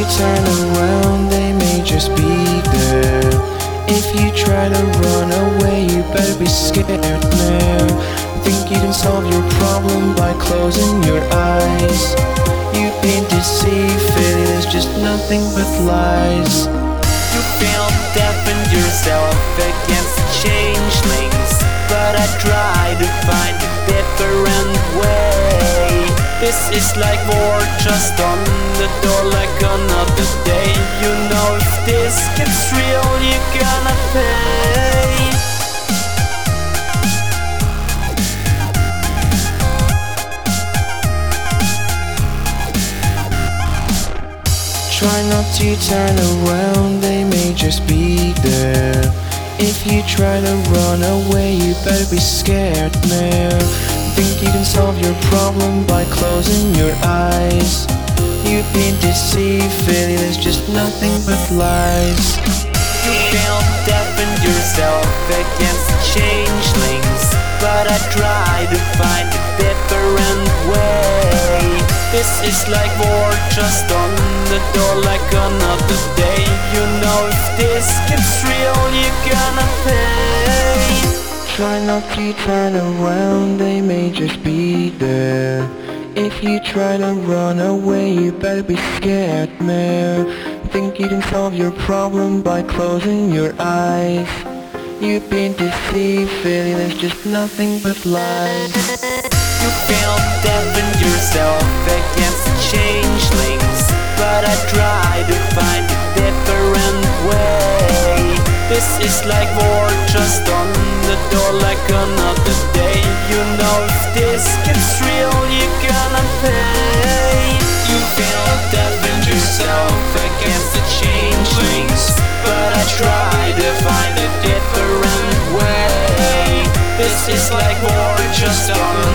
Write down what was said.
turn around, they may just be there. If you try to run away, you better be scared now. Think you can solve your problem by closing your eyes. You've been deceived, feeling is just nothing but lies. You feel deafen yourself against the changelings, but I try to find a different way. This is like war just on the door, like another day. You know if this gets real, you're gonna pay. Try not to turn around, they may just be there. If you try to run away, you better be scared now. Think you can solve your problem by closing your eyes. You've been deceived, feeling is just nothing but lies. You feel deafen yourself against the changelings, but I try to find a different way. This is like war just on the door, like another day. You know if this gets real, you're gonna pay. Try not to turn around, they may just be there. If you try to run away, you better be scared now. Think you can solve your problem by closing your eyes. You've been deceived, feeling there's just nothing but lies. You feel deafen yourself against the changelings, but I try to find a different way. This is like war just on the door, like another day. You know if this gets real, you're gonna pay. You feel deafen yourself against the changelings, but I try to find a different way. This is like war just on